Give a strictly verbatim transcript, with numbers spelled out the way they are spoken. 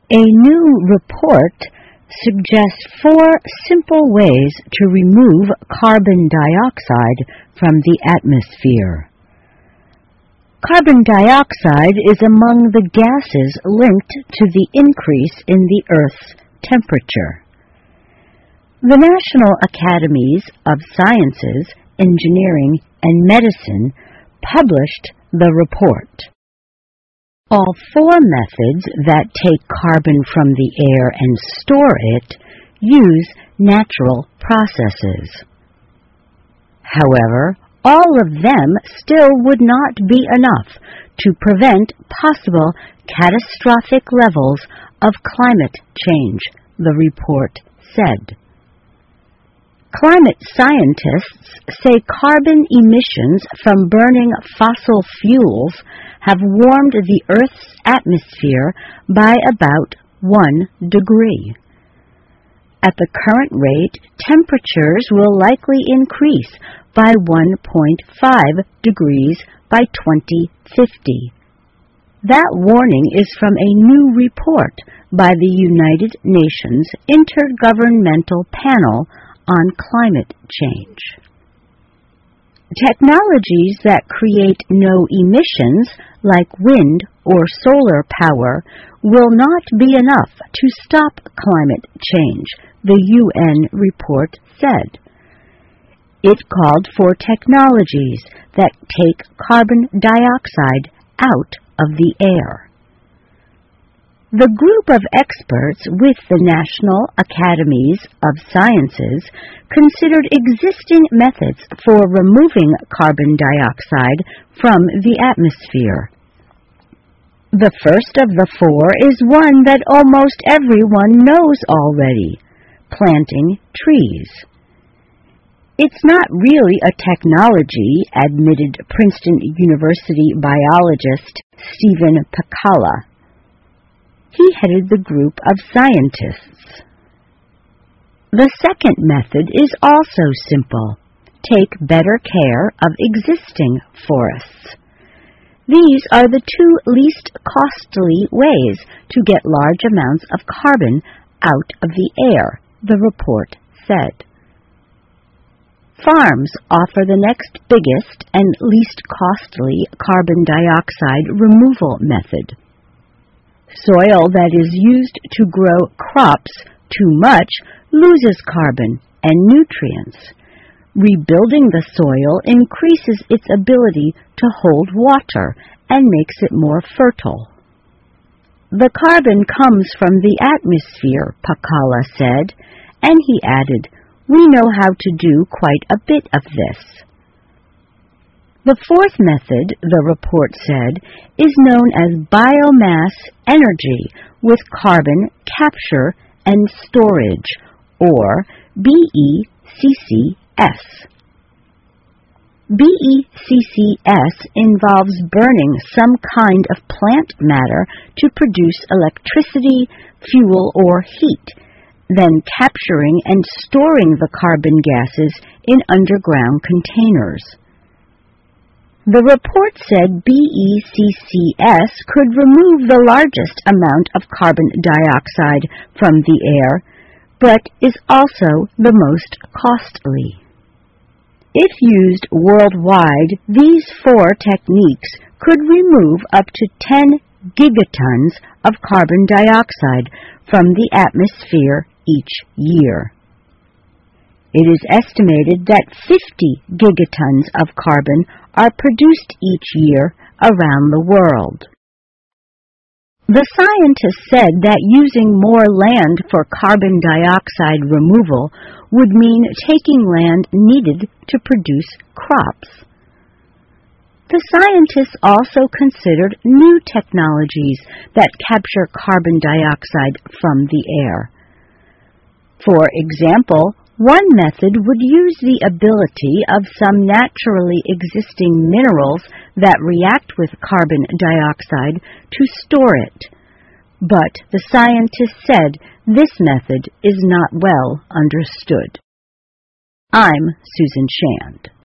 A new report suggests four simple ways to remove carbon dioxide from the atmosphere. Carbon dioxide is among the gases linked to the increase in the Earth's temperature. The National Academies of Sciences, Engineering, and Medicine published the report. All four methods that take carbon from the air and store it use natural processes. However, all of them still would not be enough to prevent possible catastrophic levels of climate change, the report said. Climate scientists say carbon emissions from burning fossil fuels have warmed the Earth's atmosphere by about one degree. At the current rate, temperatures will likely increase by one point five degrees by twenty fifty. That warning is from a new report by the United Nations Intergovernmental Panel on Climate Change. Technologies that create no emissions, like wind or solar power, will not be enough to stop climate change, the U N report said. It called for technologies that take carbon dioxide out of the air. The group of experts with the National Academies of Sciences considered existing methods for removing carbon dioxide from the atmosphere. The first of the four is one that almost everyone knows already: planting trees. It's not really a technology, admitted Princeton University biologist Stephen Pacala. He headed the group of scientists. The second method is also simple: take better care of existing forests. These are the two least costly ways to get large amounts of carbon out of the air, the report said. Farms offer the next biggest and least costly carbon dioxide removal method. Soil that is used to grow crops too much loses carbon and nutrients. Rebuilding the soil increases its ability to hold water and makes it more fertile. The carbon comes from the atmosphere, Pacala said, and he added, "We know how to do quite a bit of this." The fourth method, the report said, is known as biomass energy with carbon capture and storage, or B E C C S. B E C C S involves burning some kind of plant matter to produce electricity, fuel, or heat, then capturing and storing the carbon gases in underground containers. The report said B E C C S could remove the largest amount of carbon dioxide from the air, but is also the most costly. If used worldwide, these four techniques could remove up to ten gigatons of carbon dioxide from the atmosphere each year. It is estimated that fifty gigatons of carbon are produced each year around the world. The scientists said that using more land for carbon dioxide removal would mean taking land needed to produce crops. The scientists also considered new technologies that capture carbon dioxide from the air. For example, one method would use the ability of some naturally existing minerals that react with carbon dioxide to store it. But the scientists said this method is not well understood. I'm Susan Shand.